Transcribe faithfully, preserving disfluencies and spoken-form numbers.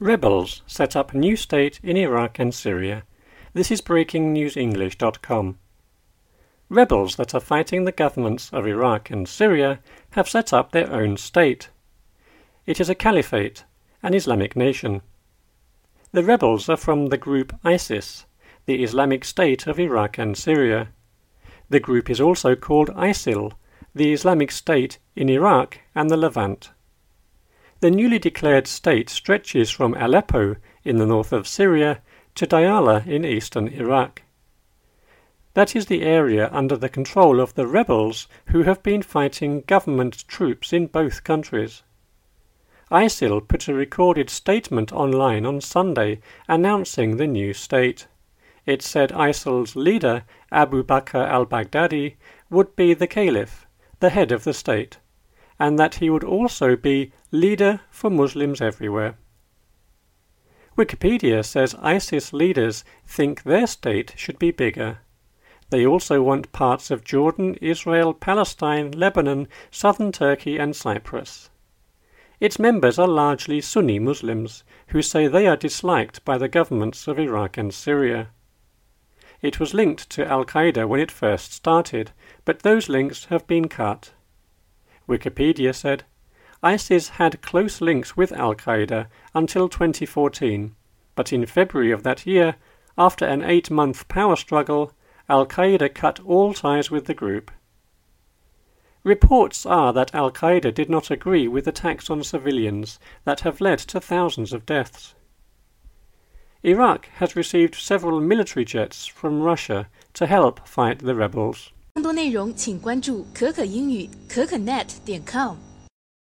Rebels set up new state in Iraq and Syria. This is breaking news english dot com. Rebels that are fighting the governments of Iraq and Syria have set up their own state. It is a caliphate, an Islamic nation. The rebels are from the group ISIS, the Islamic State of Iraq and Syria. The group is also called ISIL, the Islamic State in Iraq and the Levant. The newly declared state stretches from Aleppo in the north of Syria to Diyala in eastern Iraq. That is the area under the control of the rebels who have been fighting government troops in both countries. ISIL put a recorded statement online on Sunday announcing the new state. It said ISIL's leader, Abu Bakr al-Baghdadi, would be the caliph, the head of the state, and that he would also be leader for Muslims everywhere. Wikipedia says ISIS leaders think their state should be bigger. They also want parts of Jordan, Israel, Palestine, Lebanon, southern Turkey and Cyprus. Its members are largely Sunni Muslims, who say they are disliked by the governments of Iraq and Syria. It was linked to Al-Qaeda when it first started, but those links have been cut. Wikipedia said, ISIS had close links with Al-Qaeda until twenty fourteen, but in February of that year, after an eight-month power struggle, Al-Qaeda cut all ties with the group. Reports are that Al-Qaeda did not agree with attacks on civilians that have led to thousands of deaths. Iraq has received several military jets from Russia to help fight the rebels. 更多内容请关注可可英语可可 net 点 com。